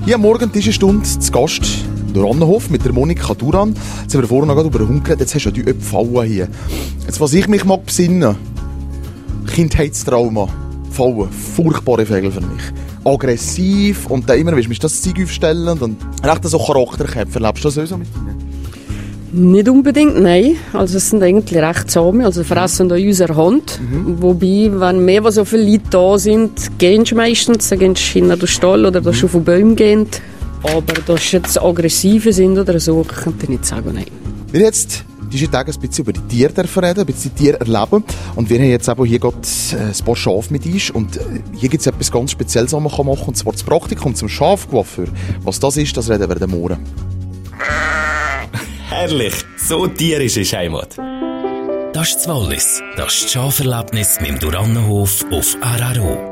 Ich habe morgen diese Stunde zu Gast im Durannenhof mit der Monika Duran. Jetzt haben wir vorhin noch gerade über den Hund geredet, jetzt hast du ja die Pfauen hier. Jetzt, was ich mich mag besinnen, Kindheitstrauma, Pfauen, furchtbare Vögel für mich. Aggressiv und dann immer, wie ist das Zeug aufstellend und recht so Charakterköpfe. Erlebst du das so mit ihnen? Nicht unbedingt, nein. Also es sind eigentlich recht zahme, also fressen an unserer Hand. Wobei, wenn mehr so viele Leute da sind, gehen sie meistens, dann gehen sie in den Stall oder da schon von Bäumen gehen. Aber dass sie jetzt aggressive sind oder so, könnte ich nicht sagen, nein. Wir jetzt diese Tage ein bisschen über die Tiere reden, ein bisschen die Tiere erleben. Und wir haben jetzt eben hier gerade ein paar Schafe mit uns. Und hier gibt es etwas ganz Spezielles, was man machen kann. Und zwar das Praktikum zum Schafcoiffeur. Was das ist, das reden wir dann morgen. Herrlich, so tierisch ist Heimat. Das ist das Wallis, das ist das Schaferlebnis mit dem Durannenhof auf RRO.